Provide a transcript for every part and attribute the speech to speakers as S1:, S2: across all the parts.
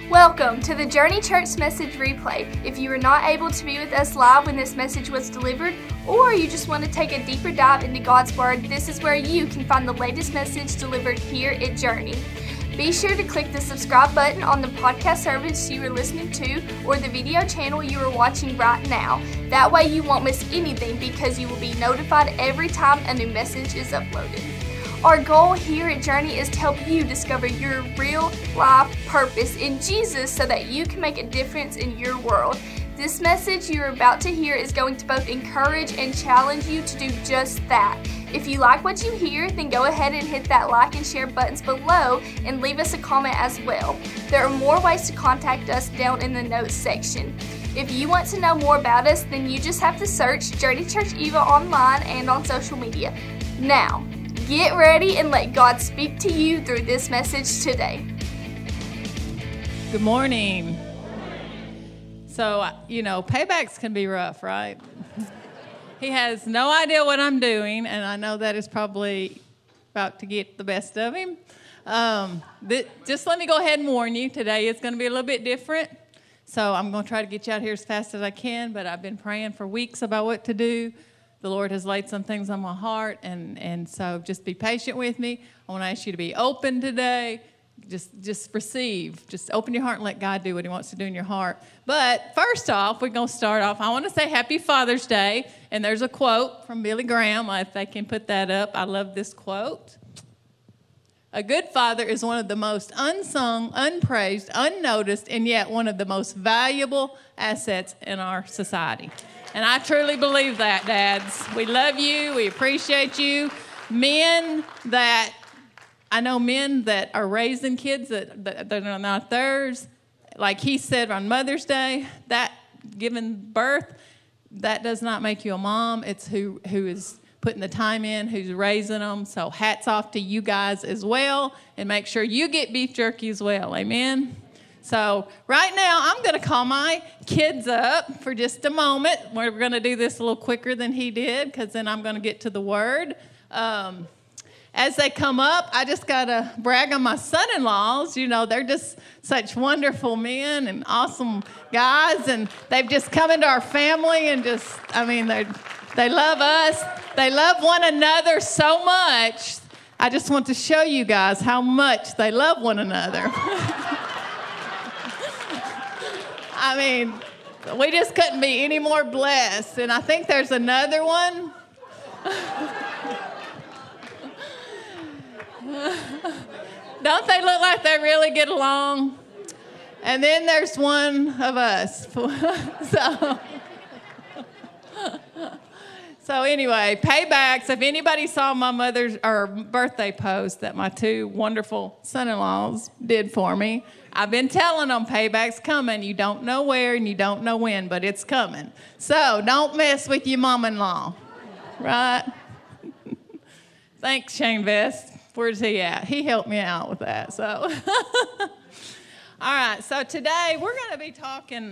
S1: Welcome to the Journey Church Message Replay. If you were not able to be with us live when this message was delivered, or you just want to take a deeper dive into God's Word, this is where you can find the latest message delivered here at Journey. Be sure to click the subscribe button on the podcast service you are listening to or the video channel you are watching right now. That way you won't miss anything because you will be notified every time a new message is uploaded. Our goal here at Journey is to help you discover your real life purpose in Jesus so that you can make a difference in your world. This message you're about to hear is going to both encourage and challenge you to do just that. If you like what you hear, then go ahead and hit that like and share buttons below and leave us a comment as well. There are more ways to contact us down in the notes section. If you want to know more about us, then you just have to search Journey Church Eva online and on social media. Now, get ready and let God speak to you through this message today.
S2: Good morning. So, paybacks can be rough, right? He has no idea what I'm doing, and I know that is probably about to get the best of him. Just let me go ahead and warn you, today is going to be a little bit different. So I'm going to try to get you out here as fast as I can, but I've been praying for weeks about what to do. The Lord has laid some things on my heart, and so just be patient with me. I want to ask you to be open today. Just receive. Just open your heart and let God do what He wants to do in your heart. But first off, we're going to start off. I want to say Happy Father's Day, and there's a quote from Billy Graham. If they can put that up, I love this quote. A good father is one of the most unsung, unpraised, unnoticed, and yet one of the most valuable assets in our society. And I truly believe that, dads. We love you. We appreciate you. I know men that are raising kids that are not theirs. Like he said on Mother's Day, that giving birth, that does not make you a mom. It's who is putting the time in, who's raising them. So hats off to you guys as well. And make sure you get beef jerky as well. Amen? So right now, I'm going to call my kids up for just a moment. We're going to do this a little quicker than he did because then I'm going to get to the Word. As they come up, I just got to brag on my son-in-laws. They're just such wonderful men and awesome guys, and they've just come into our family and they love us. They love one another so much. I just want to show you guys how much they love one another. We just couldn't be any more blessed. And I think there's another one. Don't they look like they really get along? And then there's one of us. So anyway, paybacks. If anybody saw my mother's birthday post that my two wonderful son-in-laws did for me, I've been telling them payback's coming. You don't know where and you don't know when, but it's coming. So don't mess with your mom-in-law, right? Thanks, Shane Vest. Where's he at? He helped me out with that. So, all right. So today we're going to be talking.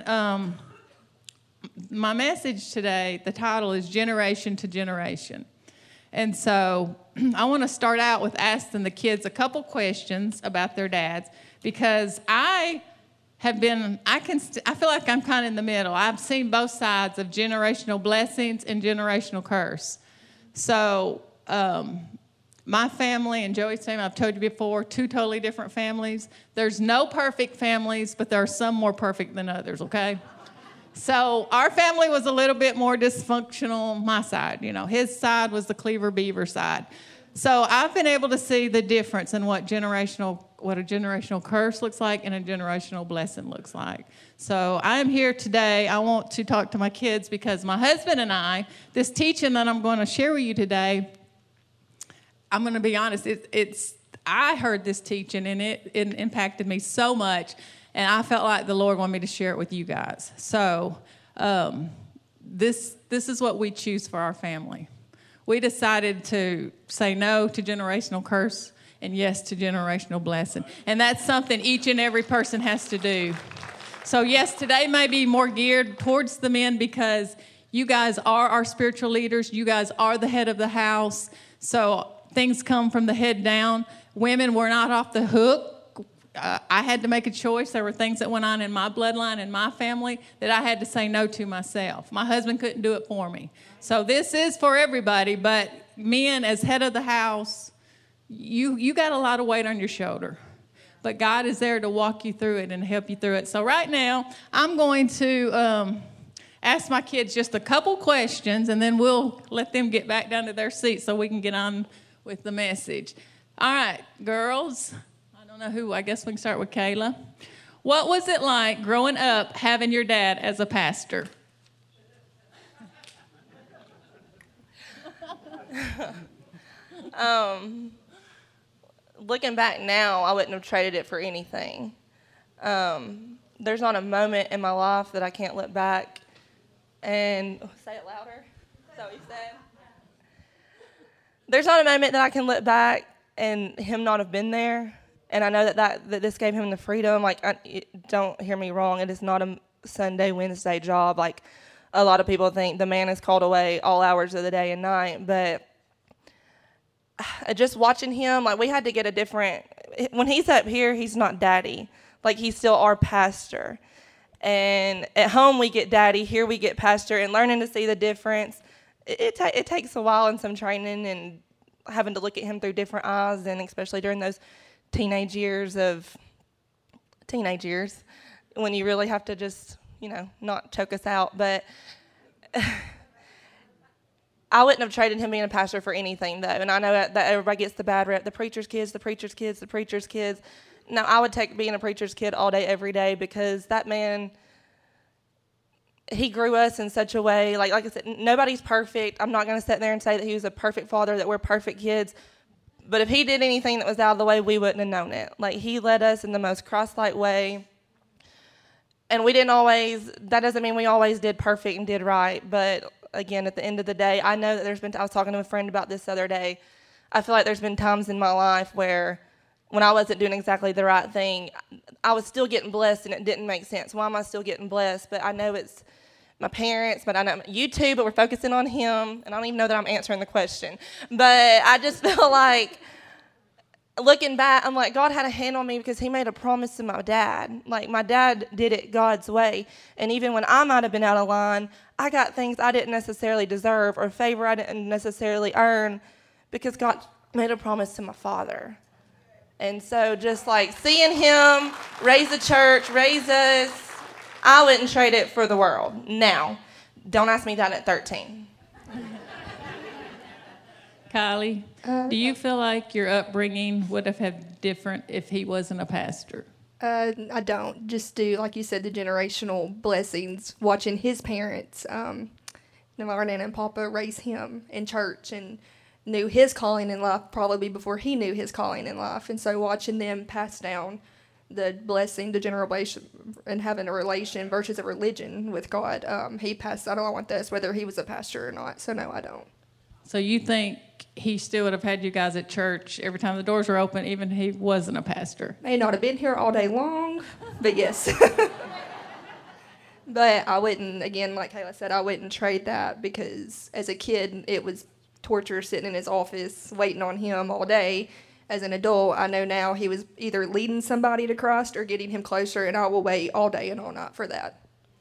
S2: My message today, the title is Generation to Generation. And so I want to start out with asking the kids a couple questions about their dads because I feel like I'm kind of in the middle. I've seen both sides of generational blessings and generational curse. So my family and Joey's family, I've told you before, two totally different families. There's no perfect families, but there are some more perfect than others, okay? So our family was a little bit more dysfunctional on my side. His side was the Cleaver Beaver side. So I've been able to see the difference in what a generational curse looks like and a generational blessing looks like. So I am here today. I want to talk to my kids because my husband and I, this teaching that I'm going to share with you today, I'm going to be honest, I heard this teaching and it impacted me so much. And I felt like the Lord wanted me to share it with you guys. So this is what we choose for our family. We decided to say no to generational curse and yes to generational blessing. And that's something each and every person has to do. So yes, today may be more geared towards the men because you guys are our spiritual leaders. You guys are the head of the house. So things come from the head down. Women, we're not off the hook. I had to make a choice. There were things that went on in my bloodline and my family that I had to say no to myself. My husband couldn't do it for me. So this is for everybody, but men as head of the house, you got a lot of weight on your shoulder. But God is there to walk you through it and help you through it. So right now, I'm going to ask my kids just a couple questions, and then we'll let them get back down to their seats so we can get on with the message. All right, girls. I don't know who. I guess we can start with Kayla. What was it like growing up having your dad as a pastor?
S3: Looking back now, I wouldn't have traded it for anything. There's not a moment in my life that I can't look back and say it louder. Is that what you said? There's not a moment that I can look back and him not have been there. And I know that this gave him the freedom. Like, don't hear me wrong. It is not a Sunday, Wednesday job. Like, a lot of people think the man is called away all hours of the day and night. But just watching him, like, we had to get a different, when he's up here, he's not daddy. Like, he's still our pastor. And at home we get daddy, here we get pastor, and learning to see the difference. It takes a while and some training and having to look at him through different eyes, and especially during those teenage years when you really have to just, not choke us out. But I wouldn't have traded him being a pastor for anything, though. And I know that everybody gets the bad rep, the preacher's kids, the preacher's kids, the preacher's kids. Now, I would take being a preacher's kid all day, every day, because that man, he grew us in such a way. Like I said, nobody's perfect. I'm not going to sit there and say that he was a perfect father, that we're perfect kids. But if he did anything that was out of the way, we wouldn't have known it. Like, he led us in the most Christ-like way. And we didn't always, that doesn't mean we always did perfect and did right. But, again, at the end of the day, I know that I was talking to a friend about this the other day. I feel like there's been times in my life where when I wasn't doing exactly the right thing, I was still getting blessed, and it didn't make sense. Why am I still getting blessed? But I know it's my parents, but I know you too, but we're focusing on him, and I don't even know that I'm answering the question. But I just feel like, looking back, I'm like, God had a hand on me because he made a promise to my dad. Like, my dad did it God's way, and even when I might have been out of line, I got things I didn't necessarily deserve or favor I didn't necessarily earn because God made a promise to my father. And so just like seeing him raise a church, raise us, I wouldn't trade it for the world. Now, don't ask me that at 13.
S2: Kylie, do you feel like your upbringing would have had different if he wasn't a pastor?
S4: I don't. Just do, like you said, the generational blessings, watching his parents, my Nana and Papa raise him in church and knew his calling in life probably before he knew his calling in life. And so watching them pass down the blessing, the generation, and having a relation versus a religion with God, he passed that along with us, whether he was a pastor or not. So no, I don't.
S2: So you think he still would have had you guys at church every time the doors were open, even if he wasn't a pastor?
S4: May not have been here all day long, but yes. But I wouldn't, again, like Kayla said, I wouldn't trade that because as a kid, it was torture sitting in his office waiting on him all day. As an adult, I know now he was either leading somebody to Christ or getting him closer, and I will wait all day and all night for that.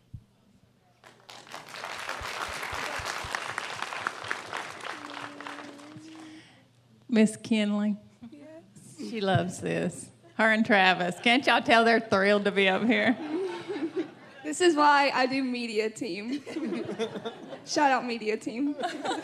S2: Miss Kinley? Yes. She loves this. Her and Travis. Can't y'all tell they're thrilled to be up here?
S5: This is why I do media team. Shout out media team.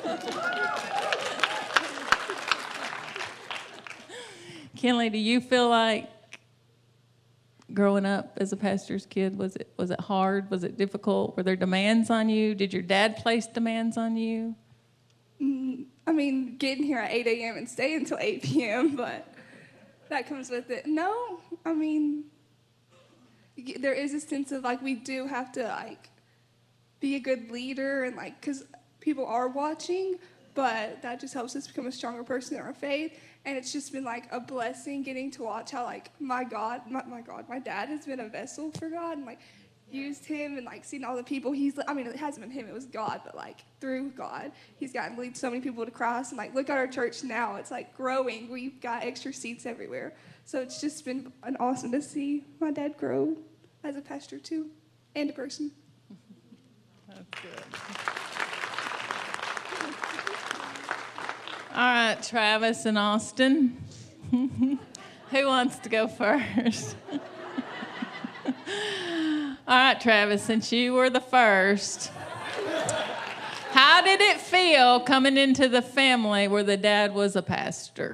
S2: Kinley, do you feel like growing up as a pastor's kid, was it hard? Was it difficult? Were there demands on you? Did your dad place demands on you?
S5: I mean, getting here at 8 a.m. and staying until 8 p.m., but that comes with it. No, I mean, there is a sense of, like, we do have to, like, be a good leader and, like, because people are watching, but that just helps us become a stronger person in our faith. And it's just been, like, a blessing getting to watch how, like, my dad has been a vessel for God. And, like, used him and like seen all the people he's, I mean, it hasn't been him, it was God, but like through God, he's gotten to lead so many people to Christ. And like, look at our church now, it's like growing. We've got extra seats everywhere. So it's just been an awesome to see my dad grow as a pastor too, and a person.
S2: That's good. All right, Travis and Austin. Who wants to go first? All right, Travis, since you were the first, how did it feel coming into the family where the dad was a pastor?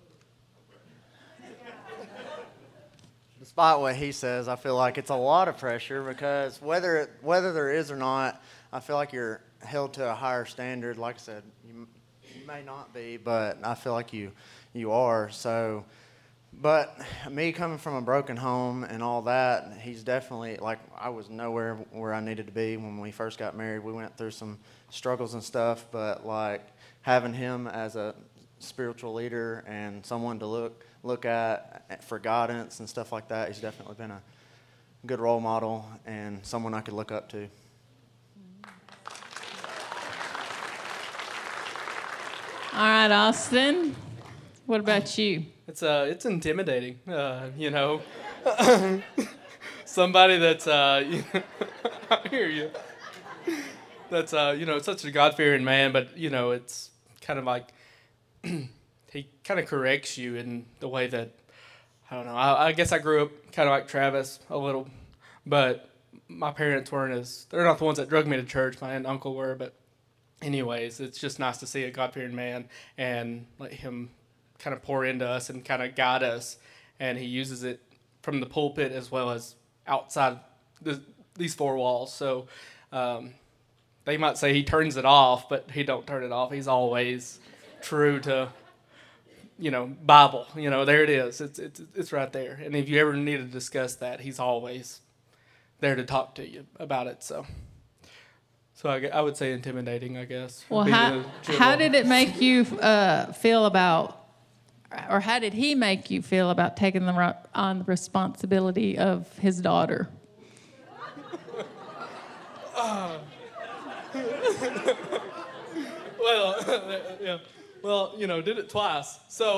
S6: Despite what he says, I feel like it's a lot of pressure because whether there is or not, I feel like you're held to a higher standard. Like I said, you may not be, but I feel like you are. So, but me coming from a broken home and all that, he's definitely, like, I was nowhere where I needed to be when we first got married. We went through some struggles and stuff, but like having him as a spiritual leader and someone to look at for guidance and stuff like that, he's definitely been a good role model and someone I could look up to.
S2: All right, Austin, what about you?
S7: It's intimidating, somebody that's, I hear you, that's, such a God-fearing man, but, it's kind of like, he kind of corrects you in the way that, I don't know, I guess I grew up kind of like Travis a little, but my parents they're not the ones that drug me to church, my aunt and uncle were, but anyways, it's just nice to see a God-fearing man and let him kind of pour into us and kind of guide us, and he uses it from the pulpit as well as outside these four walls. So they might say he turns it off, but he don't turn it off. He's always true to, Bible. There it is. It's right there. And if you ever need to discuss that, he's always there to talk to you about it. So I would say intimidating, I guess.
S2: Well, how did it make you feel about, or how did he make you feel about taking on the responsibility of his daughter?
S7: Yeah. Well, did it twice. So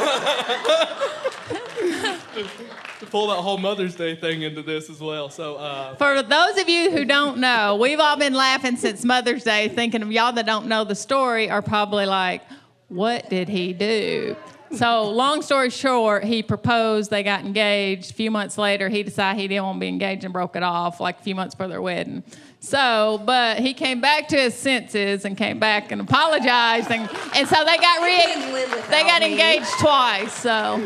S7: to pull that whole Mother's Day thing into this as well. So
S2: for those of you who don't know, we've all been laughing since Mother's Day, thinking of y'all that don't know the story are probably like, what did he do? So long story short, he proposed, they got engaged. A few months later, he decided he didn't want to be engaged and broke it off like a few months for their wedding. So, but he came back to his senses and came back and apologized. And so they got engaged twice. So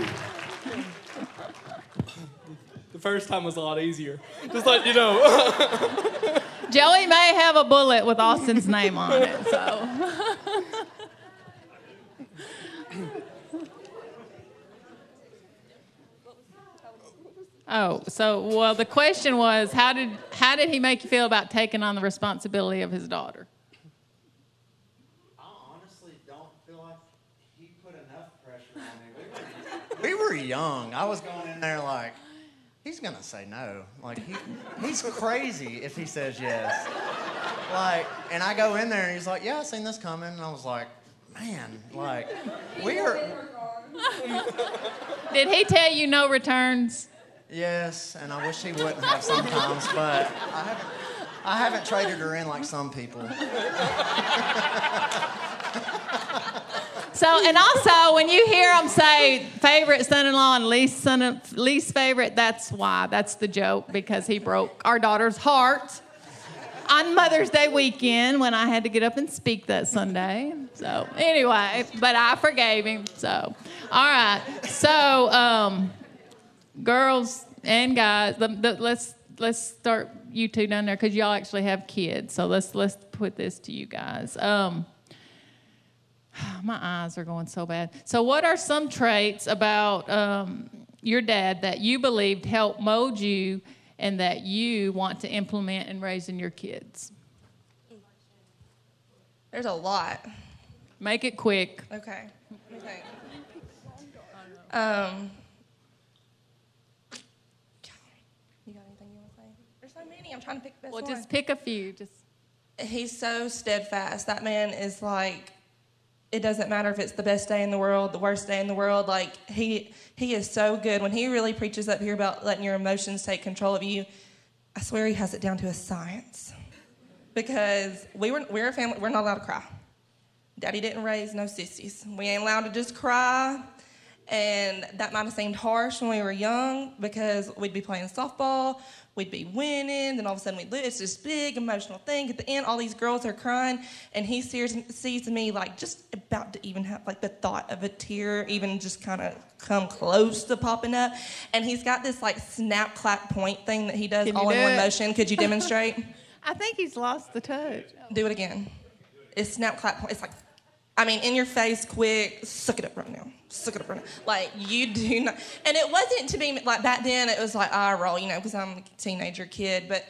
S7: the first time was a lot easier. Just like,
S2: Joey may have a bullet with Austin's name on it. So. Oh, well, the question was, how did he make you feel about taking on the responsibility of his daughter?
S6: I honestly don't feel like he put enough pressure on me. We were young. I was going in there like, he's going to say no. Like, he's crazy if he says yes. Like, and I go in there and he's like, yeah, I seen this coming. And I was like, man, like, we are...
S2: Did he tell you no returns?
S6: Yes, and I wish he wouldn't have sometimes, but I haven't traded her in like some people.
S2: So, and also, when you hear them say favorite son-in-law and least favorite, that's why. That's the joke, because he broke our daughter's heart on Mother's Day weekend when I had to get up and speak that Sunday. So, anyway, but I forgave him. So, all right. So, girls and guys, let's start you two down there because y'all actually have kids. So let's put this to you guys. My eyes are going so bad. So what are some traits about your dad that you believed helped mold you and that you want to implement in raising your kids?
S3: There's a lot.
S2: Make it quick.
S3: Okay. You got anything you want say? There's so many. I'm trying to pick the best
S2: Well,
S3: one.
S2: just pick a few.
S3: He's so steadfast. That man is like, it doesn't matter if it's the best day in the world, the worst day in the world. Like, he is so good. When he really preaches up here about letting your emotions take control of you, I swear he has it down to a science. Because we're a family, we're not allowed to cry. Daddy didn't raise no sissies. We ain't allowed to just cry. And that might have seemed harsh when we were young because we'd be playing softball, we'd be winning, then all of a sudden we'd lose. It's this big emotional thing. At the end, all these girls are crying, and he sees me like just about to even have like the thought of a tear even just kind of come close to popping up. And he's got this like snap, clap, point thing that he does all in one motion. Could you demonstrate?
S2: I think he's lost the touch.
S3: Do it again. It's snap, clap, point. It's like, I mean, in your face, quick, suck it up right now. Suck it up right now. Like, you do not. And it wasn't to be, like, back then, it was like eye roll, you know, because I'm a teenager kid. But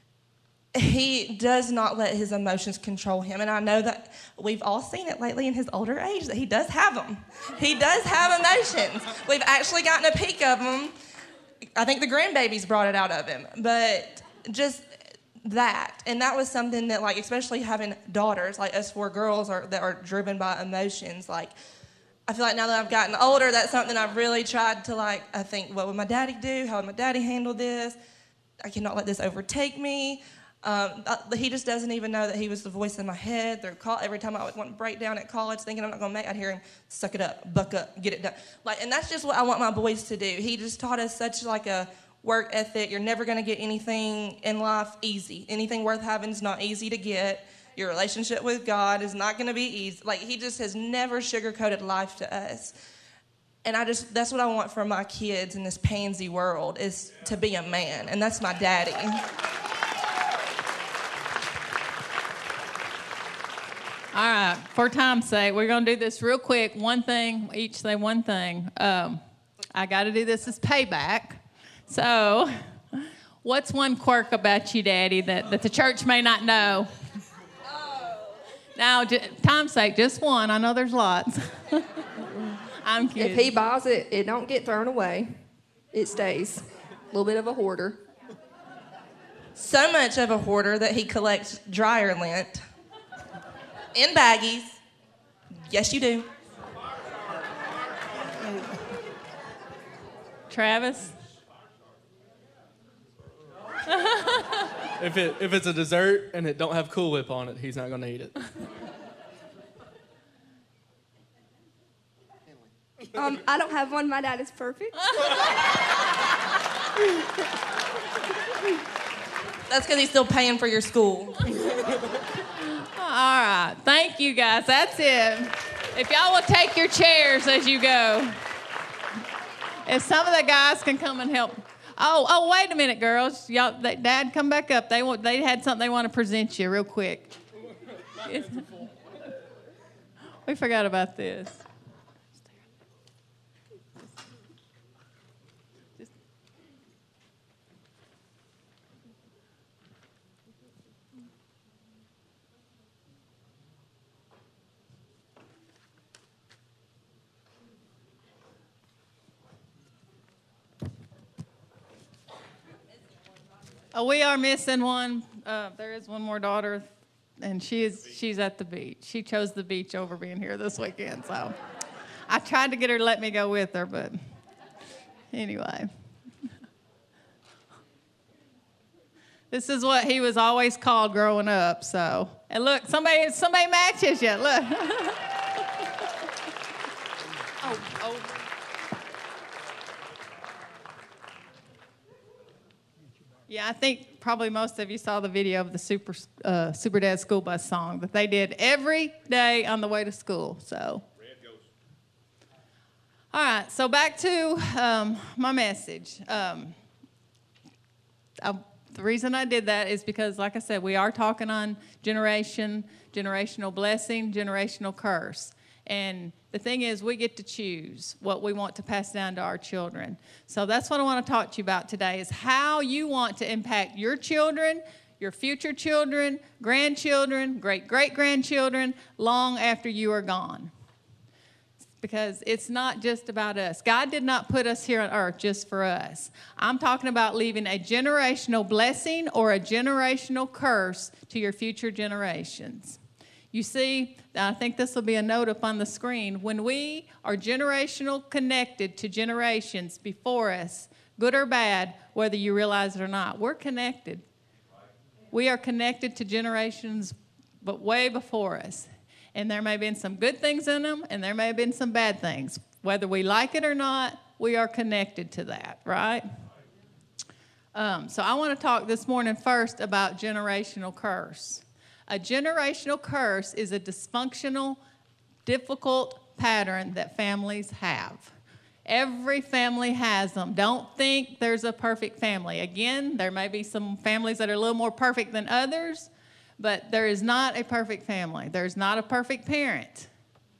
S3: he does not let his emotions control him. And I know that we've all seen it lately in his older age, that he does have them. He does have emotions. We've actually gotten a peek of them. I think the grandbabies brought it out of him. But just that. And that was something that, like, especially having daughters, like us 4 girls that are driven by emotions, like, I feel like now that I've gotten older, that's something I've really tried to, like, I think, what would my daddy do? How would my daddy handle this? I cannot let this overtake me. He just doesn't even know that he was the voice in my head. Every time I would want to break down at college thinking I'm not going to make it, I'd hear him, suck it up, buck up, get it done. Like, and that's just what I want my boys to do. He just taught us such, like, a work ethic. You're never going to get anything in life easy. Anything worth having is not easy to get. Your relationship with God is not going to be easy. Like, he just has never sugarcoated life to us. And that's what I want for my kids in this pansy world, is to be a man. And that's my daddy.
S2: All right, for time's sake, we're going to do this real quick. One thing, each say one thing. I got to do this as payback. So, what's one quirk about you, Daddy, that the church may not know? Now, time's sake, just one. I know there's lots. I'm kidding.
S4: If he buys it, it don't get thrown away. It stays. A little bit of a hoarder.
S3: So much of a hoarder that he collects dryer lint in baggies. Yes, you do.
S2: Travis?
S7: If it's a dessert and it don't have Cool Whip on it, he's not going to eat it.
S5: I don't have one. My dad is perfect.
S3: That's because he's still paying for your school.
S2: All right. Thank you, guys. That's it. If y'all will take your chairs as you go. If some of the guys can come and help. Oh, wait a minute, girls. Y'all, Dad, come back up. They had something they want to present you real quick. We forgot about this. Oh, we are missing one. There is one more daughter, and she's at the beach. She chose the beach over being here this weekend, so I tried to get her to let me go with her, but anyway. This is what he was always called growing up, so. And look, somebody matches you, look. Oh. Yeah, I think probably most of you saw the video of the Super Dad School Bus song that they did every day on the way to school. So, all right. So back to my message. The reason I did that is because, like I said, we are talking on generational blessing, generational curse. And the thing is, we get to choose what we want to pass down to our children. So that's what I want to talk to you about today, is how you want to impact your children, your future children, grandchildren, great-great-grandchildren, long after you are gone. because it's not just about us. God did not put us here on earth just for us. I'm talking about leaving a generational blessing or a generational curse to your future generations. You see, I think this will be a note up on the screen. When we are generational connected to generations before us, good or bad, whether you realize it or not, we're connected. We are connected to generations but way before us. And there may have been some good things in them, and there may have been some bad things. Whether we like it or not, we are connected to that, right? So I want to talk this morning first about generational curse. A generational curse is a dysfunctional, difficult pattern that families have. Every family has them. Don't think there's a perfect family. Again, there may be some families that are a little more perfect than others, but there is not a perfect family. There's not a perfect parent.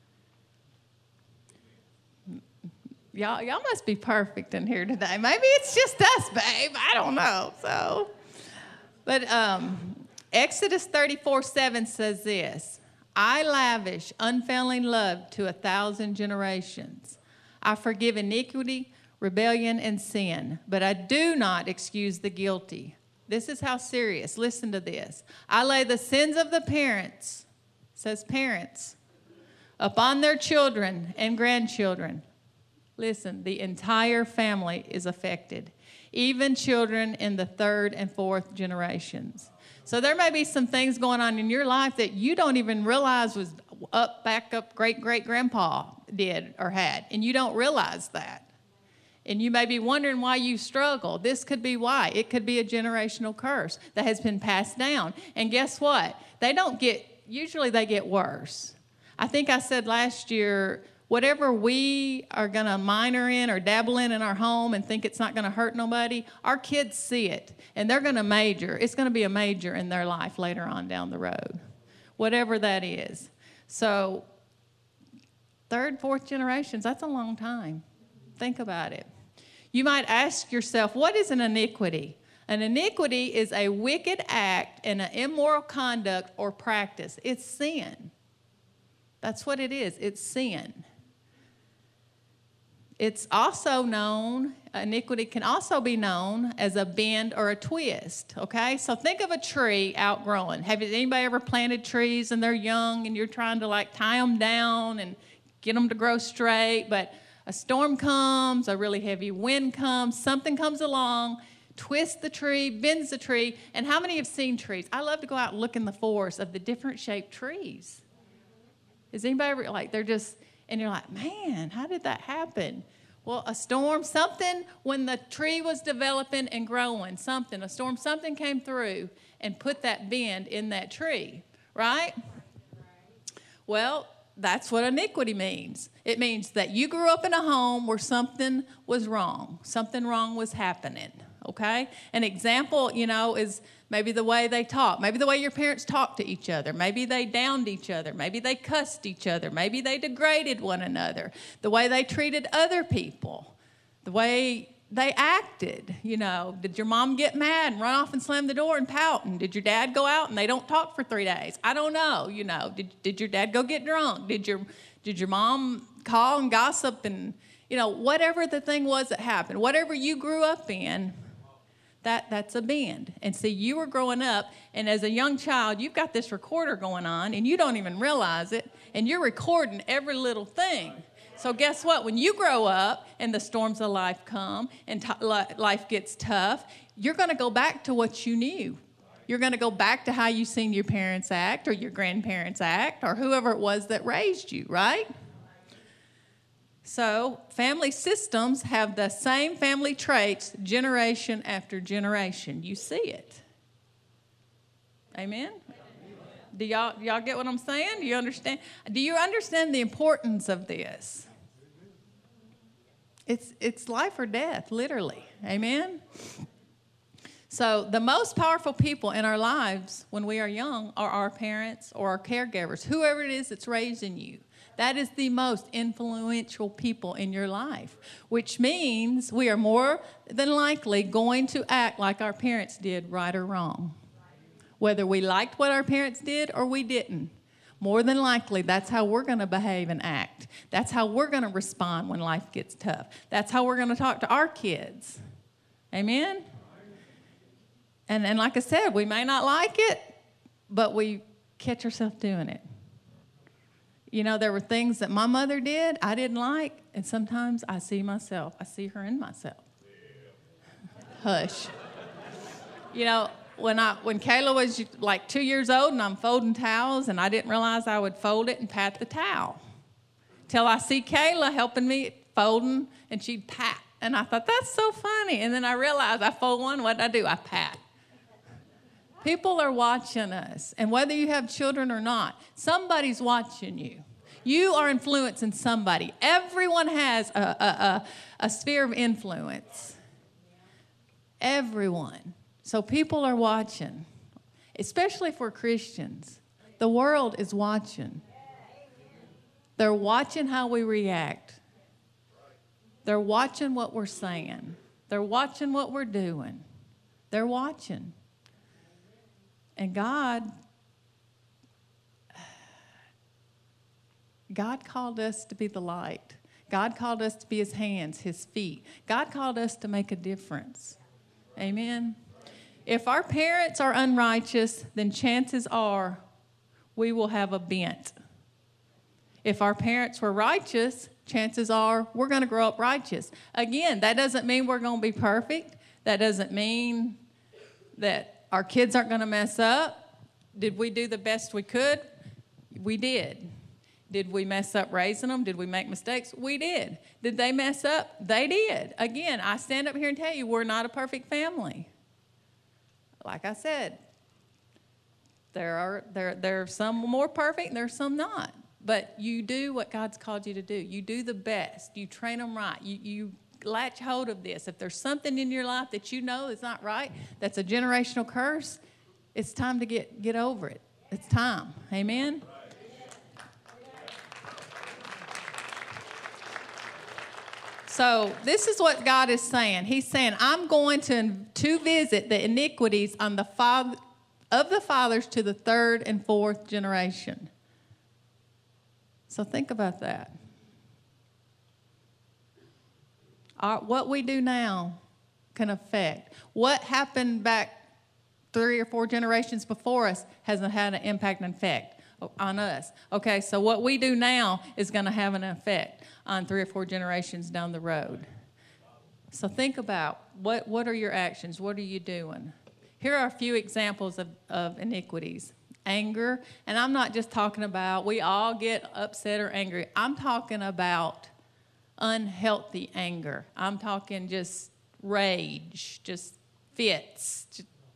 S2: Y'all must be perfect in here today. Maybe it's just us, babe. I don't know. But Exodus 34:7 says this: I lavish unfailing love to 1,000 generations. I forgive iniquity, rebellion, and sin, but I do not excuse the guilty. This is how serious. Listen to this. I lay the sins of the parents, says parents, upon their children and grandchildren. Listen, the entire family is affected, even children in the third and fourth generations. So there may be some things going on in your life that you don't even realize was back up great-great-grandpa did or had, and you don't realize that. And you may be wondering why you struggle. This could be why. It could be a generational curse that has been passed down. And guess what? Usually they get worse. I think I said last year, whatever we are going to minor in or dabble in our home and think it's not going to hurt nobody, our kids see it, and they're going to major. It's going to be a major in their life later on down the road, whatever that is. So third, fourth generations, that's a long time. Think about it. You might ask yourself, what is an iniquity? An iniquity is a wicked act and an immoral conduct or practice. It's sin. That's what it is. It's sin. It's also known, iniquity can also be known as a bend or a twist, okay? So think of a tree outgrowing. Have anybody ever planted trees and they're young and you're trying to tie them down and get them to grow straight, but a storm comes, a really heavy wind comes, something comes along, twists the tree, bends the tree. And how many have seen trees? I love to go out and look in the forest of the different shaped trees. Is anybody ever, they're just, and you're like, man, how did that happen? Well, a storm, something, when the tree was developing and growing, something came through and put that bend in that tree, right? Well, that's what iniquity means. It means that you grew up in a home where something was wrong. Something wrong was happening, okay? An example, is maybe the way they talk. Maybe the way your parents talked to each other. Maybe they downed each other. Maybe they cussed each other. Maybe they degraded one another. The way they treated other people. The way they acted, Did your mom get mad and run off and slam the door and pout? And did your dad go out and they don't talk for 3 days? I don't know, Did your dad go get drunk? Did your mom call and gossip? And, whatever the thing was that happened, whatever you grew up in, that's a bend. And see, you were growing up, and as a young child, you've got this recorder going on, and you don't even realize it, and you're recording every little thing. So guess what? When you grow up and the storms of life come and life gets tough, you're going to go back to what you knew. You're going to go back to how you seen your parents act or your grandparents act or whoever it was that raised you, right? So family systems have the same family traits generation after generation. You see it. Amen? Do y'all get what I'm saying? Do you understand? Do you understand the importance of this? It's life or death, literally. Amen? So the most powerful people in our lives when we are young are our parents or our caregivers, whoever it is that's raising you. That is the most influential people in your life, which means we are more than likely going to act like our parents did, right or wrong. Whether we liked what our parents did or we didn't. More than likely, that's how we're going to behave and act. That's how we're going to respond when life gets tough. That's how we're going to talk to our kids. Amen? And like I said, we may not like it, but we catch ourselves doing it. You know, there were things that my mother did I didn't like, and sometimes I see myself. I see her in myself. Hush. You know, when Kayla was like 2 years old and I'm folding towels, and I didn't realize I would fold it and pat the towel. Till I see Kayla helping me folding, and she'd pat. And I thought, that's so funny. And then I realized I fold one, what I do? I pat. People are watching us. And whether you have children or not, somebody's watching you. You are influencing somebody. Everyone has a sphere of influence. Everyone. So people are watching, especially for Christians. The world is watching. They're watching how we react. They're watching what we're saying. They're watching what we're doing. They're watching. And God called us to be the light. God called us to be his hands, his feet. God called us to make a difference. Amen. If our parents are unrighteous, then chances are we will have a bent. If our parents were righteous, chances are we're going to grow up righteous. Again, that doesn't mean we're going to be perfect. That doesn't mean that our kids aren't going to mess up. Did we do the best we could? We did. Did we mess up raising them? Did we make mistakes? We did. Did they mess up? They did. Again, I stand up here and tell you we're not a perfect family. Like I said, there are some more perfect and there are some not. But you do what God's called you to do. You do the best. You train them right. You latch hold of this. If there's something in your life that you know is not right, that's a generational curse, it's time to get over it. It's time. Amen? So this is what God is saying. He's saying, I'm going to visit the iniquities of the fathers to the third and fourth generation. So think about that. What we do now can affect. What happened back 3 or 4 generations before us has had an impact and effect on us. Okay, so what we do now is going to have an effect on 3 or 4 generations down the road. So think about what are your actions? What are you doing? Here are a few examples of iniquities. Anger, and I'm not just talking about we all get upset or angry. I'm talking about unhealthy anger. I'm talking just rage, just fits.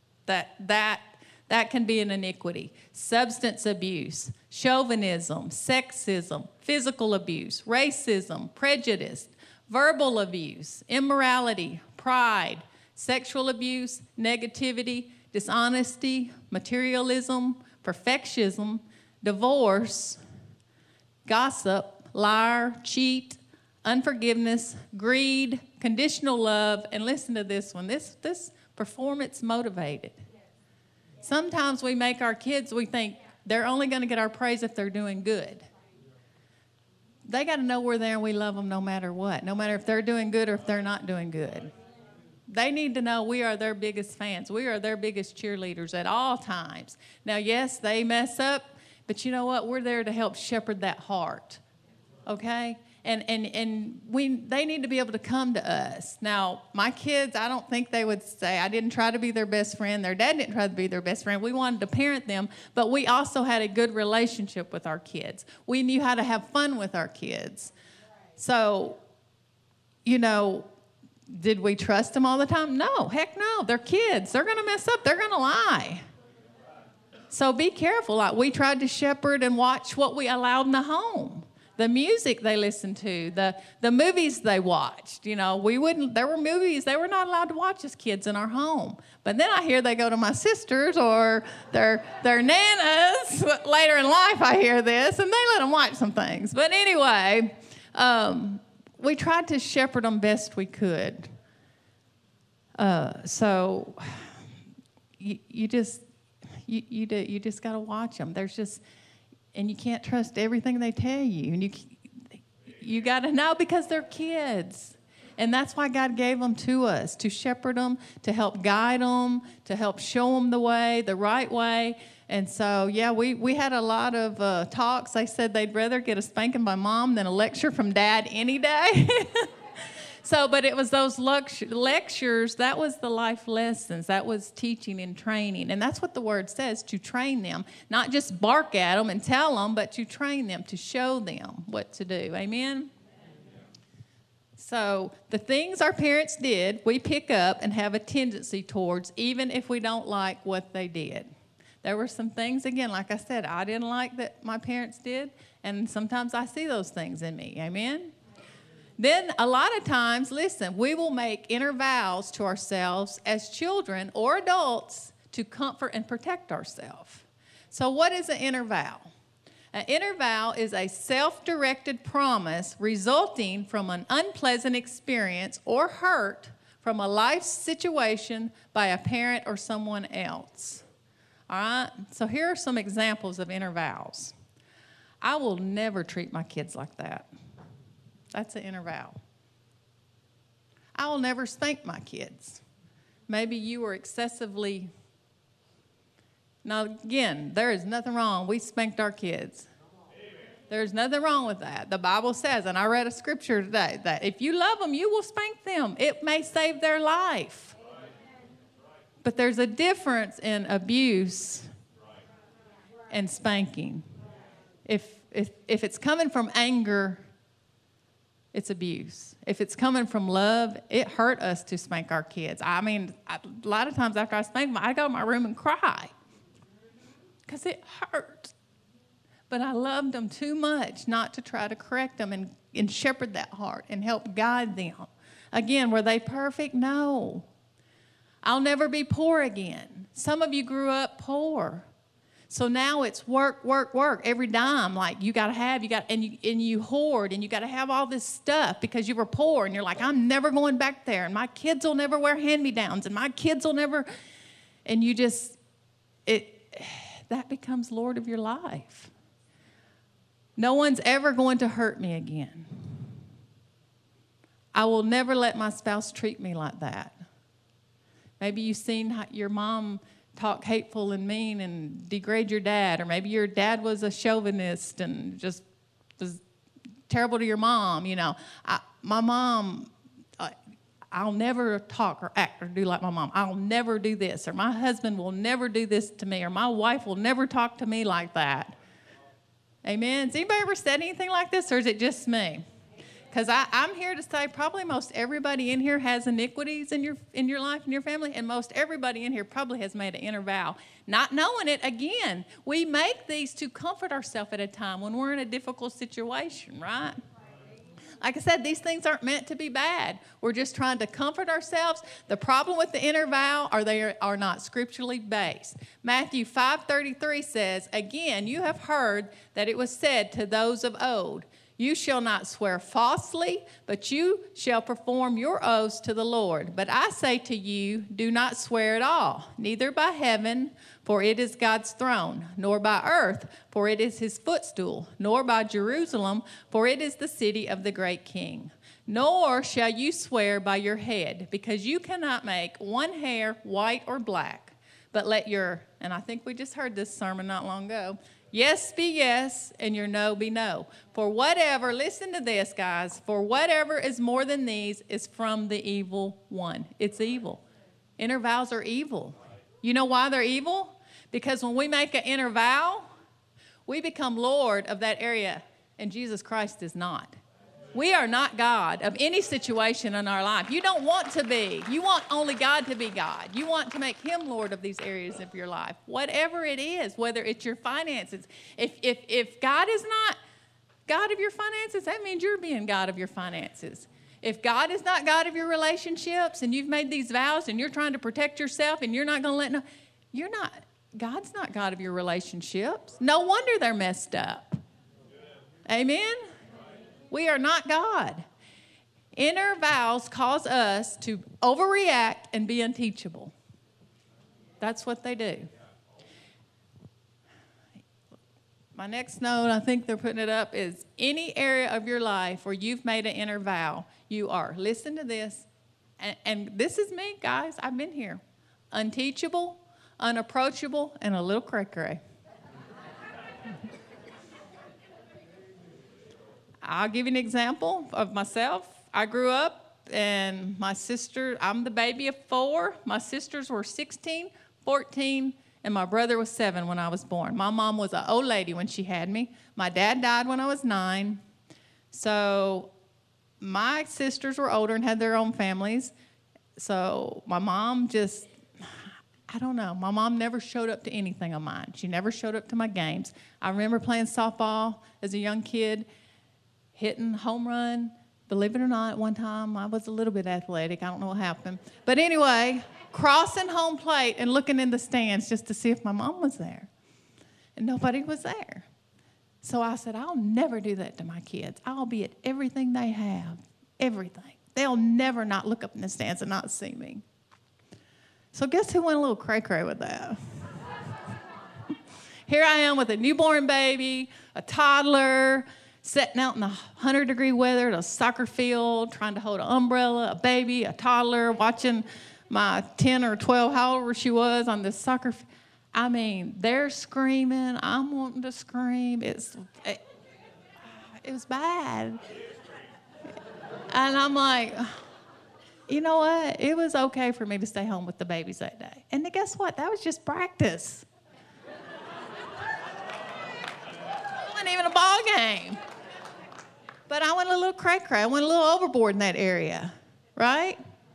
S2: That can be an iniquity. Substance abuse, chauvinism, sexism, physical abuse, racism, prejudice, verbal abuse, immorality, pride, sexual abuse, negativity, dishonesty, materialism, perfectionism, divorce, gossip, liar, cheat, unforgiveness, greed, conditional love, and listen to this one. This performance motivated. Sometimes we make our kids, we think they're only going to get our praise if they're doing good. They got to know we're there and we love them no matter what, no matter if they're doing good or if they're not doing good. They need to know we are their biggest fans. We are their biggest cheerleaders at all times. Now, yes, they mess up, but you know what? We're there to help shepherd that heart, okay? And they need to be able to come to us. Now, my kids, I don't think they would say, I didn't try to be their best friend. Their dad didn't try to be their best friend. We wanted to parent them, but we also had a good relationship with our kids. We knew how to have fun with our kids. So, you know, did we trust them all the time? No, heck no. They're kids. They're going to mess up. They're going to lie. So be careful. Like we tried to shepherd and watch what we allowed in the home. The music they listened to, the movies they watched. You know, there were movies they were not allowed to watch as kids in our home. But then I hear they go to my sisters or their nanas. Later in life I hear this, and they let them watch some things. But anyway, we tried to shepherd them best we could. So you just got to watch them. There's just, And you can't trust everything they tell you. And you got to know because they're kids. And that's why God gave them to us, to shepherd them, to help guide them, to help show them the way, the right way. And so, yeah, we had a lot of talks. They said they'd rather get a spanking by mom than a lecture from dad any day. So, but it was those lectures, that was the life lessons. That was teaching and training. And that's what the word says, to train them. Not just bark at them and tell them, but to train them, to show them what to do. Amen? So the things our parents did, we pick up and have a tendency towards, even if we don't like what they did. There were some things, again, like I said, I didn't like that my parents did, and sometimes I see those things in me. Amen? Then a lot of times, listen, we will make inner vows to ourselves as children or adults to comfort and protect ourselves. So what is an inner vow? An inner vow is a self-directed promise resulting from an unpleasant experience or hurt from a life situation by a parent or someone else. All right? So here are some examples of inner vows. I will never treat my kids like that. That's an inner vow. I will never spank my kids. Maybe you were excessively... Now, again, there is nothing wrong. We spanked our kids. There's nothing wrong with that. The Bible says, and I read a scripture today, that if you love them, you will spank them. It may save their life. But there's a difference in abuse and spanking. If it's coming from anger, it's abuse. If it's coming from love, it hurt us to spank our kids. I mean, a lot of times after I spank them, I go to my room and cry because it hurt. But I loved them too much not to try to correct them and shepherd that heart and help guide them. Again, were they perfect? No. I'll never be poor again. Some of you grew up poor. So now it's work, work, work. Every dime, like you got to have, and you hoard, and you got to have all this stuff because you were poor, and you're like, I'm never going back there, and my kids will never wear hand-me-downs, and my kids will never, and you just, that becomes Lord of your life. No one's ever going to hurt me again. I will never let my spouse treat me like that. Maybe you've seen your mom talk hateful and mean and degrade your dad, or maybe your dad was a chauvinist and just was terrible to your mom. You know, my mom, I'll never talk or act or do like my mom. I'll never do this, or my husband will never do this to me, or my wife will never talk to me like that. Amen. Has anybody ever said anything like this, or is it just me? Because I'm here to say probably most everybody in here has iniquities in your life and your family, and most everybody in here probably has made an inner vow. Not knowing it, again, we make these to comfort ourselves at a time when we're in a difficult situation, right? Like I said, these things aren't meant to be bad. We're just trying to comfort ourselves. The problem with the inner vow they are not scripturally based. Matthew 5:33 says, again, you have heard that it was said to those of old, you shall not swear falsely, but you shall perform your oaths to the Lord. But I say to you, do not swear at all, neither by heaven, for it is God's throne, nor by earth, for it is his footstool, nor by Jerusalem, for it is the city of the great King. Nor shall you swear by your head, because you cannot make one hair white or black. But let your, and I think we just heard this sermon not long ago, yes be yes, and your no be no. For whatever, listen to this, guys, for whatever is more than these is from the evil one. It's evil. Inner vows are evil. You know why they're evil? Because when we make an inner vow, we become Lord of that area, and Jesus Christ is not. We are not God of any situation in our life. You don't want to be. You want only God to be God. You want to make him Lord of these areas of your life. Whatever it is, whether it's your finances. If God is not God of your finances, that means you're being God of your finances. If God is not God of your relationships and you've made these vows and you're trying to protect yourself and you're not going to God's not God of your relationships. No wonder they're messed up. Amen? We are not God. Inner vows cause us to overreact and be unteachable. That's what they do. My next note, I think they're putting it up, is any area of your life where you've made an inner vow, you are, listen to this, and this is me, guys, I've been here, unteachable, unapproachable, and a little cray-cray. I'll give you an example of myself. I grew up, and my sister, I'm the baby of 4. My sisters were 16, 14, and my brother was 7 when I was born. My mom was an old lady when she had me. My dad died when I was 9. So my sisters were older and had their own families. So my mom just, I don't know. My mom never showed up to anything of mine. She never showed up to my games. I remember playing softball as a young kid, hitting home run. Believe it or not, one time I was a little bit athletic. I don't know what happened. But anyway, crossing home plate and looking in the stands just to see if my mom was there. And nobody was there. So I said, I'll never do that to my kids. I'll be at everything they have, everything. They'll never not look up in the stands and not see me. So guess who went a little cray-cray with that? Here I am with a newborn baby, a toddler, sitting out in the 100-degree weather at a soccer field, trying to hold an umbrella, a baby, a toddler, watching my 10 or 12, however she was, on this soccer field. I mean, they're screaming. I'm wanting to scream. It was bad. And I'm like, you know what? It was okay for me to stay home with the babies that day. And then guess what? That was just practice. It wasn't even a ball game. But I went a little cray-cray. I went a little overboard in that area, right?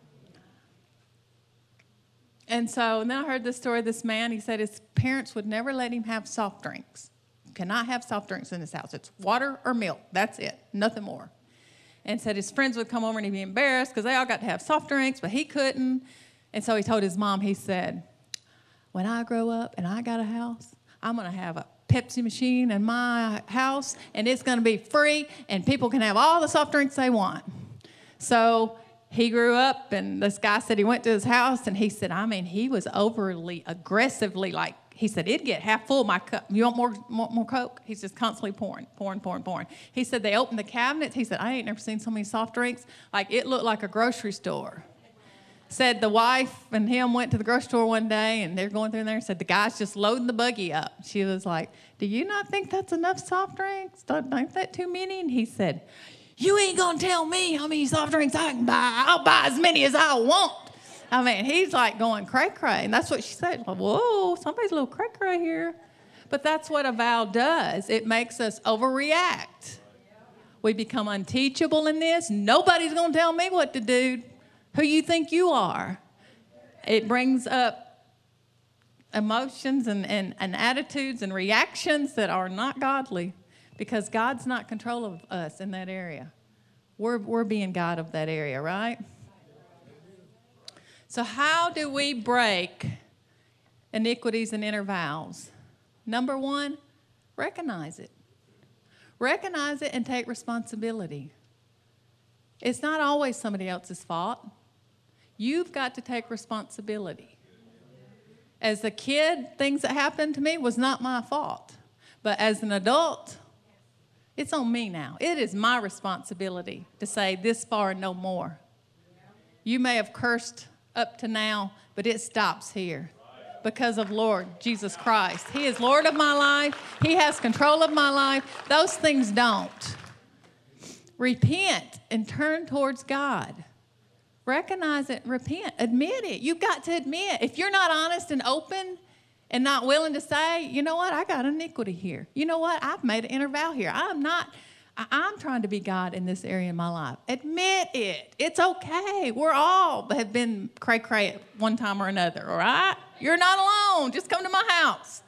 S2: And then I heard this story of this man. He said his parents would never let him have soft drinks. You cannot have soft drinks in his house. It's water or milk. That's it. Nothing more. And said his friends would come over and he'd be embarrassed because they all got to have soft drinks, but he couldn't. And so he told his mom, he said, when I grow up and I got a house, I'm going to have a Pepsi machine in my house, and it's going to be free, and people can have all the soft drinks they want. So he grew up, and this guy said he went to his house, and he said, he was overly aggressively, like, he said, it'd get half full of my cup. You want more Coke? He's just constantly pouring. He said they opened the cabinets. He said, I ain't never seen so many soft drinks. Like, it looked like a grocery store. Said the wife and him went to the grocery store one day, and they're going through there and said, the guy's just loading the buggy up. She was like, do you not think that's enough soft drinks? Don't think that too many? And he said, you ain't going to tell me how many soft drinks I can buy. I'll buy as many as I want. He's like going cray-cray. And that's what she said. Like, whoa, somebody's a little cray-cray here. But that's what a vow does. It makes us overreact. We become unteachable in this. Nobody's going to tell me what to do. Who you think you are. It brings up emotions and attitudes and reactions that are not godly because God's not in control of us in that area. We're being God of that area, right? So how do we break iniquities and inner vows? Number 1, recognize it. Recognize it and take responsibility. It's not always somebody else's fault. You've got to take responsibility. As a kid, things that happened to me was not my fault. But as an adult, it's on me now. It is my responsibility to say this far and no more. You may have cursed up to now, but it stops here because of Lord Jesus Christ. He is Lord of my life. He has control of my life. Those things don't. Repent and turn towards God. Recognize it, repent, admit it. You've got to admit. If you're not honest and open and not willing to say, you know what, I got iniquity here. You know what, I've made an inner vow here. I'm trying to be God in this area of my life. Admit it. It's okay. We're all have been cray-cray at one time or another, all right? You're not alone. Just come to my house.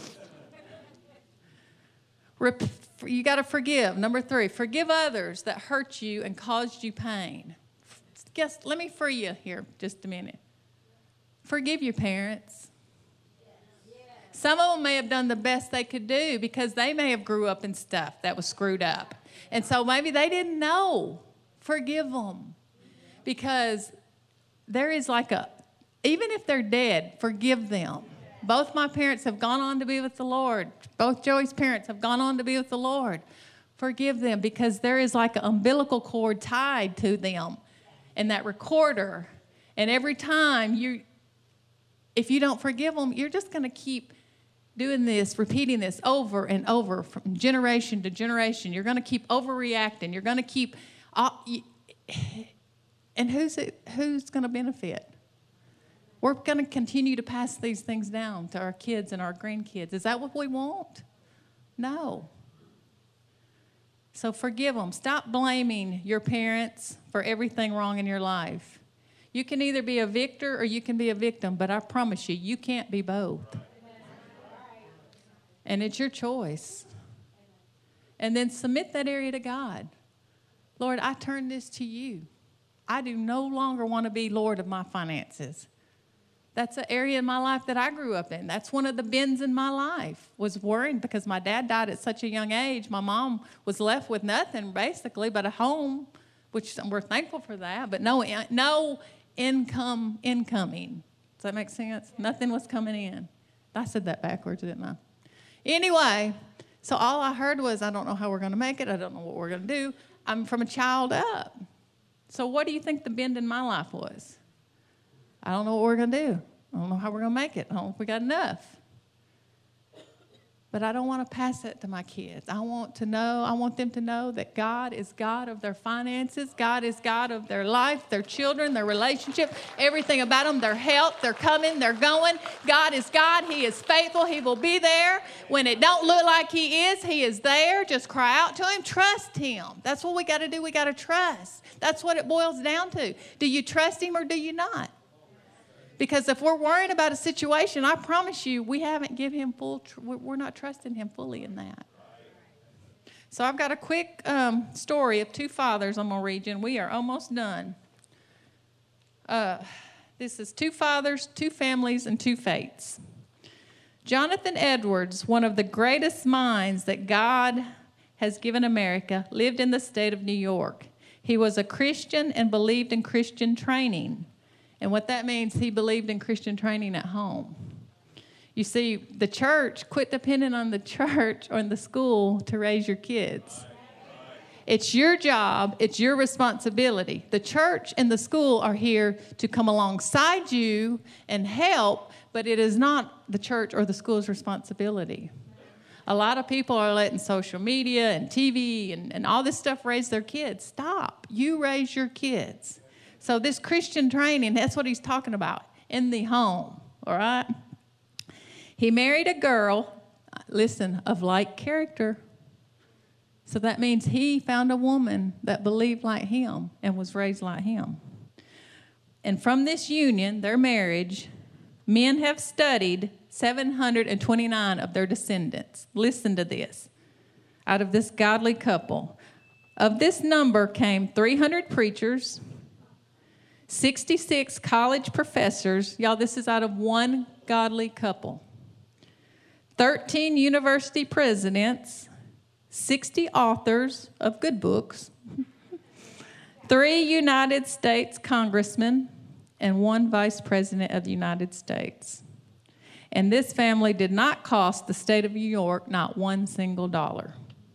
S2: You got to forgive. Number 3, forgive others that hurt you and caused you pain. Let me free you here just a minute. Forgive your parents. Some of them may have done the best they could do because they may have grew up in stuff that was screwed up. And so maybe they didn't know. Forgive them. Because there is even if they're dead, forgive them. Both my parents have gone on to be with the Lord. Both Joey's parents have gone on to be with the Lord. Forgive them, because there is like an umbilical cord tied to them and that recorder. And every time if you don't forgive them, you're just going to keep doing this, repeating this over and over from generation to generation. You're going to keep overreacting. You're going to keep, and who's going to benefit? We're going to continue to pass these things down to our kids and our grandkids. Is that what we want? No. So forgive them. Stop blaming your parents for everything wrong in your life. You can either be a victor or you can be a victim, but I promise you can't be both. And it's your choice. And then submit that area to God. Lord, I turn this to you. I do no longer want to be Lord of my finances. That's an area in my life that I grew up in. That's one of the bends in my life, was worrying because my dad died at such a young age. My mom was left with nothing, basically, but a home, which we're thankful for that, but no income incoming. Does that make sense? Nothing was coming in. I said that backwards, didn't I? Anyway, so all I heard was, I don't know how we're going to make it. I don't know what we're going to do. I'm from a child up. So what do you think the bend in my life was? I don't know what we're going to do. I don't know how we're going to make it. I don't know if we got enough. But I don't want to pass that to my kids. I want them to know that God is God of their finances. God is God of their life, their children, their relationship, everything about them, their health, their coming, their going. God is God. He is faithful. He will be there. When it don't look like He is there. Just cry out to Him. Trust Him. That's what we got to do. We got to trust. That's what it boils down to. Do you trust Him or do you not? Because if we're worried about a situation, I promise you, we haven't given Him we're not trusting Him fully in that. So I've got a quick story of two fathers I'm going to read you, and we are almost done. This is two fathers, two families, and two faiths. Jonathan Edwards, one of the greatest minds that God has given America, lived in the state of New York. He was a Christian and believed in Christian training. And what that means, he believed in Christian training at home. You see, the church, quit depending on the church or in the school to raise your kids. It's your job. It's your responsibility. The church and the school are here to come alongside you and help, but it is not the church or the school's responsibility. A lot of people are letting social media and TV and all this stuff raise their kids. Stop. You raise your kids. So this Christian training, that's what he's talking about, in the home, all right? He married a girl, listen, of like character. So that means he found a woman that believed like him and was raised like him. And from this union, their marriage, men have studied 729 of their descendants. Listen to this. Out of this godly couple. Of this number came 300 preachers, 66 college professors. Y'all, this is out of one godly couple. 13 university presidents, 60 authors of good books, 3 United States congressmen, and 1 vice president of the United States. And this family did not cost the state of New York not one single dollar.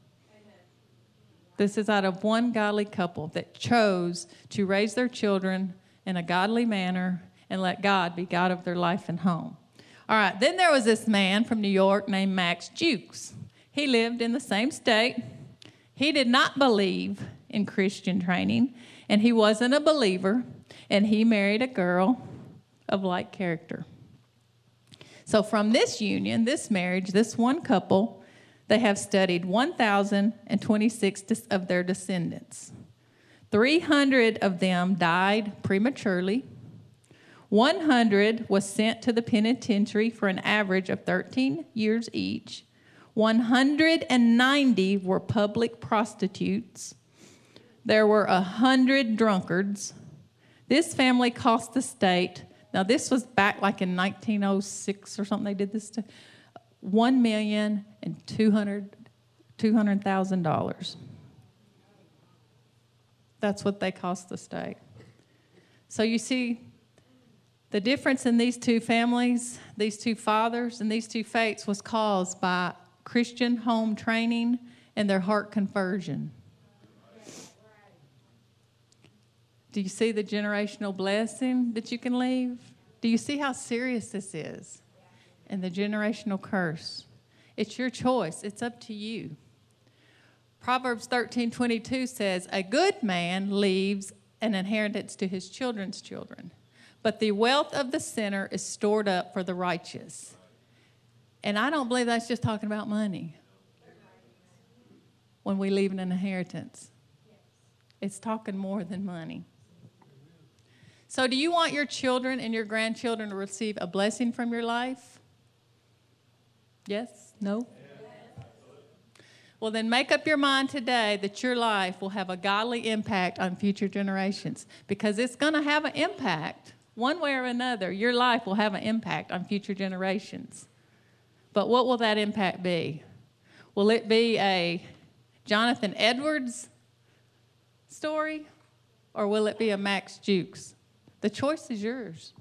S2: This is out of one godly couple that chose to raise their children in a godly manner and let God be God of their life and home. All right, then there was this man from New York named Max Jukes. He lived in the same state. He did not believe in Christian training, and he wasn't a believer, and he married a girl of like character. So from this union, this marriage, this one couple, they have studied 1,026 of their descendants. 300 of them died prematurely. 100 was sent to the penitentiary for an average of 13 years each. 190 were public prostitutes. There were 100 drunkards. This family cost the state, now this was back like in 1906 or something they did this to, $1,200,000. That's what they cost the state. So you see, The difference in these two families, these two fathers, and these two fates was caused by Christian home training and their heart conversion. Do you see the generational blessing that you can leave? Do you see how serious this is? And the generational curse. It's your choice. It's up to you. Proverbs 13:22 says, a good man leaves an inheritance to his children's children, but the wealth of the sinner is stored up for the righteous. And I don't believe that's just talking about money when we leave an inheritance. It's talking more than money. So do you want your children and your grandchildren to receive a blessing from your life? Yes? No? Well, then make up your mind today that your life will have a godly impact on future generations, because it's going to have an impact. One way or another, your life will have an impact on future generations. But what will that impact be? Will it be a Jonathan Edwards story, or will it be a Max Jukes? The choice is yours.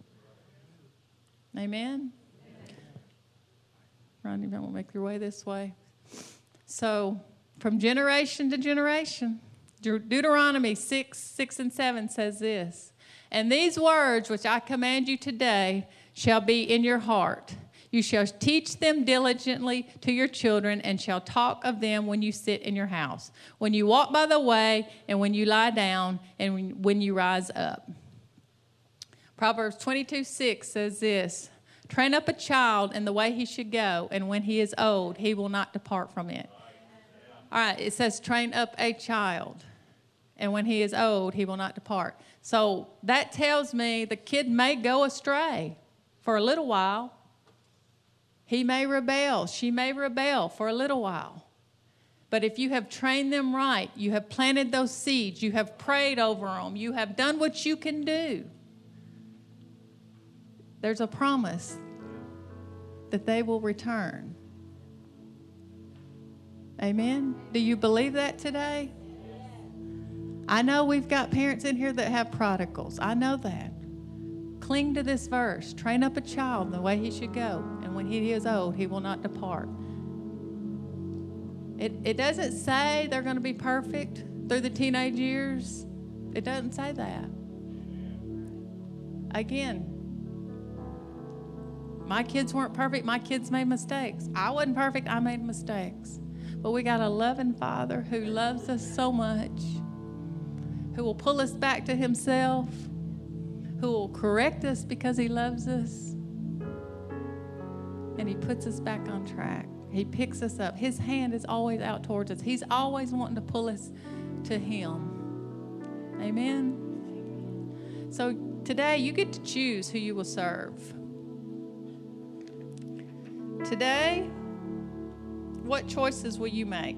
S2: Amen? Ronnie, you want to make your way this way? So, from generation to generation, Deuteronomy 6:6-7 says this, and these words which I command you today shall be in your heart. You shall teach them diligently to your children, and shall talk of them when you sit in your house, when you walk by the way, and when you lie down, and when you rise up. Proverbs 22:6 says this, train up a child in the way he should go, and when he is old, he will not depart from it. All right, it says train up a child, and when he is old, he will not depart. So that tells me the kid may go astray for a little while. He may rebel. She may rebel for a little while. But if you have trained them right, you have planted those seeds, you have prayed over them, you have done what you can do, there's a promise that they will return. Amen? Do you believe that today? I know we've got parents in here that have prodigals. I know that. Cling to this verse. Train up a child in the way he should go, and when he is old, he will not depart. It doesn't say they're going to be perfect through the teenage years. It doesn't say that. Again, my kids weren't perfect. My kids made mistakes. I wasn't perfect. I made mistakes. But we got a loving Father who loves us so much, who will pull us back to himself, who will correct us because he loves us, and he puts us back on track. He picks us up. His hand is always out towards us. He's always wanting to pull us to him. Amen? So today you get to choose who you will serve. Today, what choices will you make?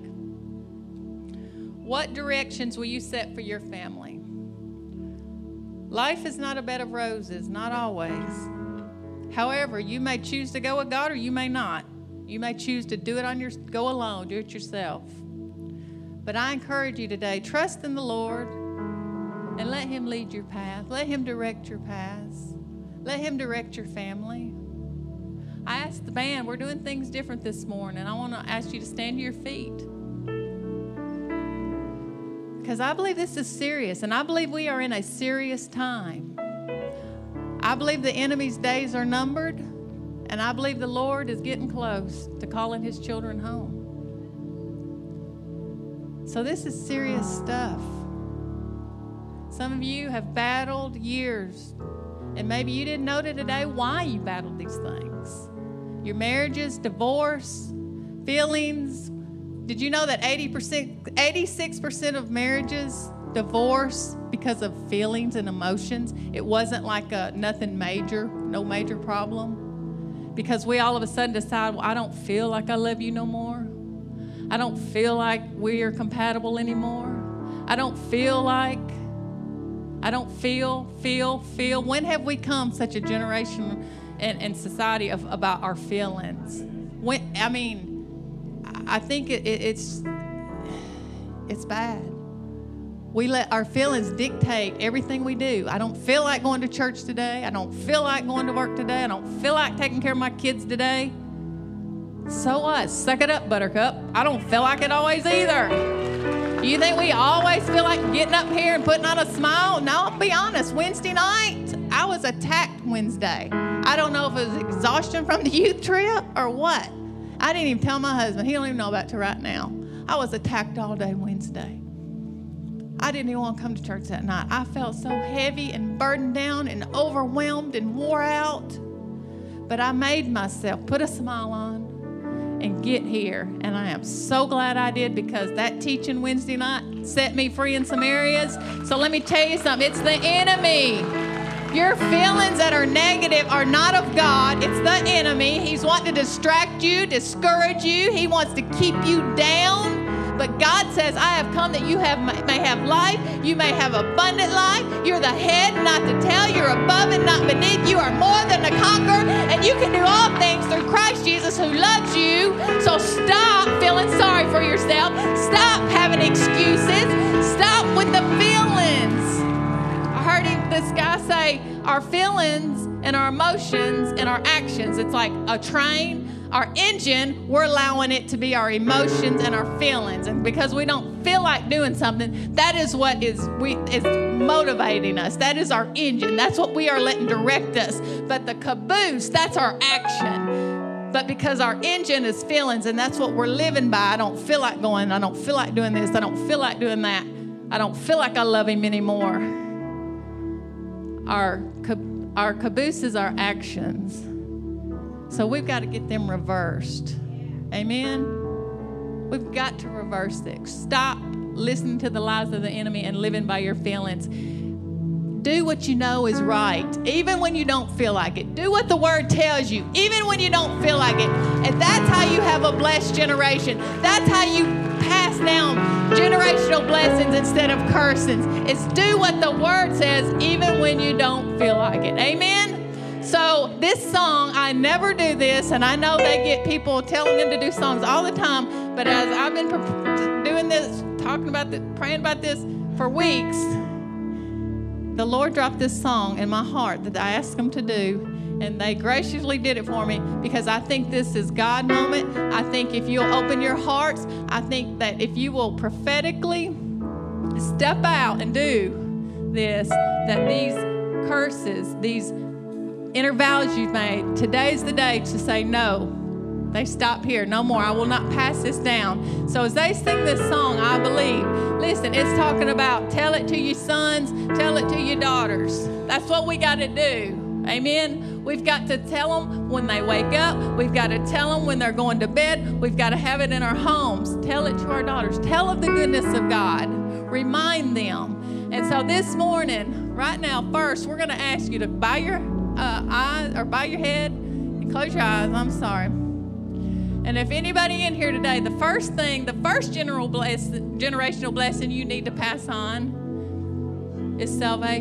S2: What directions will you set for your family? Life is not a bed of roses, not always. However, you may choose to go with God or you may not. You may choose to do it go alone, do it yourself. But I encourage you today, trust in the Lord and let him lead your path. Let him direct your paths. Let him direct your family. I asked the band, we're doing things different this morning. I want to ask you to stand to your feet. Because I believe this is serious, and I believe we are in a serious time. I believe the enemy's days are numbered, and I believe the Lord is getting close to calling his children home. So this is serious stuff. Some of you have battled years, and maybe you didn't know today why you battled these things. Your marriages, divorce, feelings. Did you know that 86% of marriages divorce because of feelings and emotions? It wasn't like nothing major, no major problem. Because we all of a sudden decide, well, I don't feel like I love you no more. I don't feel like we are compatible anymore. I don't feel. When have we come such a generation and society about our feelings? I think it's bad. We let our feelings dictate everything we do. I don't feel like going to church today. I don't feel like going to work today. I don't feel like taking care of my kids today. So what? Suck it up, Buttercup. I don't feel like it always either. You think we always feel like getting up here and putting on a smile? No, I'll be honest. Wednesday night, I was attacked Wednesday. I don't know if it was exhaustion from the youth trip or what. I didn't even tell my husband. He don't even know about it till right now. I was attacked all day Wednesday. I didn't even want to come to church that night. I felt so heavy and burdened down and overwhelmed and wore out. But I made myself put a smile on and get here. And I am so glad I did, because that teaching Wednesday night set me free in some areas. So let me tell you something. It's the enemy. Your feelings that are negative are not of God. It's the enemy. He's wanting to distract you, discourage you. He wants to keep you down. But God says, I have come that you may have life. You may have abundant life. You're the head, not the tail. You're above and not beneath. You are more than a conqueror. And you can do all things through Christ Jesus who loves you. So stop feeling sorry for yourself. Stop having excuses. Stop with the feelings. I heard this guy say, our feelings and our emotions and our actions, it's like a train. Our engine, we're allowing it to be our emotions and our feelings. And because we don't feel like doing something, that is what is motivating us. That is our engine. That's what we are letting direct us. But the caboose, that's our action. But because our engine is feelings, and that's what we're living by, I don't feel like going, I don't feel like doing this, I don't feel like doing that, I don't feel like I love him anymore. Our caboose is our actions. So we've got to get them reversed. Amen? We've got to reverse this. Stop listening to the lies of the enemy and living by your feelings. Do what you know is right, even when you don't feel like it. Do what the Word tells you, even when you don't feel like it. And that's how you have a blessed generation. That's how you pass down generational blessings instead of cursings. It's do what the Word says, even when you don't feel like it. Amen? So this song, I never do this, and I know they get people telling them to do songs all the time, but as I've been doing this, talking about this, praying about this for weeks, the Lord dropped this song in my heart that I asked them to do, and they graciously did it for me, because I think this is God moment. I think if you'll open your hearts, I think that if you will prophetically step out and do this, that these curses, these inner vows you've made, today's the day to say no. They stop here. No more. I will not pass this down. So as they sing this song, I believe, listen, it's talking about tell it to your sons, tell it to your daughters. That's what we got to do. Amen? We've got to tell them when they wake up. We've got to tell them when they're going to bed. We've got to have it in our homes. Tell it to our daughters. Tell of the goodness of God. Remind them. And so this morning, right now, first, we're going to ask you to bow your eyes or bow your head and close your eyes. I'm sorry. And if anybody in here today, the first generational blessing you need to pass on is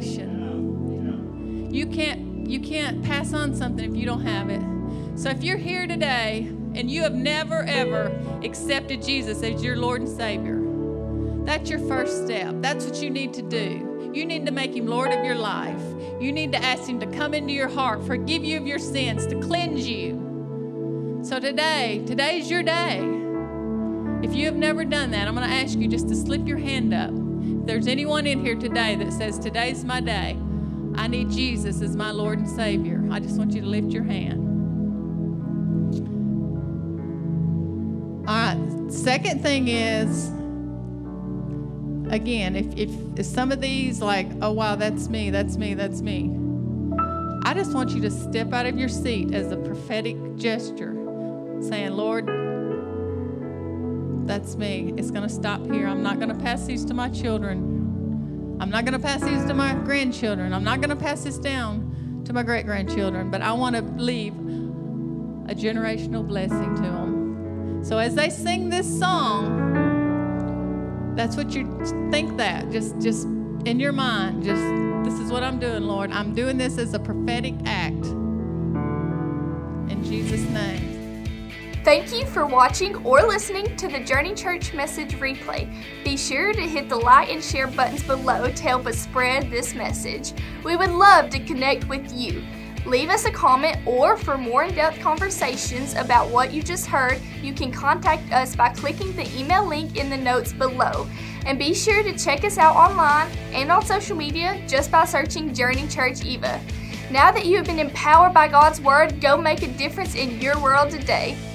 S2: salvation. You can't pass on something if you don't have it. So if you're here today and you have never ever accepted Jesus as your Lord and Savior, that's your first step. That's what you need to do. You need to make him Lord of your life. You need to ask him to come into your heart, forgive you of your sins, to cleanse you. So today's your day. If you have never done that, I'm going to ask you just to slip your hand up. If there's anyone in here today that says, today's my day, I need Jesus as my Lord and Savior, I just want you to lift your hand. All right, second thing is, again, if some of these like, oh, wow, that's me. I just want you to step out of your seat as a prophetic gesture, saying, Lord, that's me. It's going to stop here. I'm not going to pass these to my children. I'm not going to pass these to my grandchildren. I'm not going to pass this down to my great-grandchildren, but I want to leave a generational blessing to them. So as they sing this song, that's what you think that. Just in your mind, this is what I'm doing, Lord. I'm doing this as a prophetic act. In Jesus' name.
S1: Thank you for watching or listening to the Journey Church message replay. Be sure to hit the like and share buttons below to help us spread this message. We would love to connect with you. Leave us a comment, or for more in-depth conversations about what you just heard, you can contact us by clicking the email link in the notes below. And be sure to check us out online and on social media just by searching Journey Church Eva. Now that you have been empowered by God's Word, go make a difference in your world today.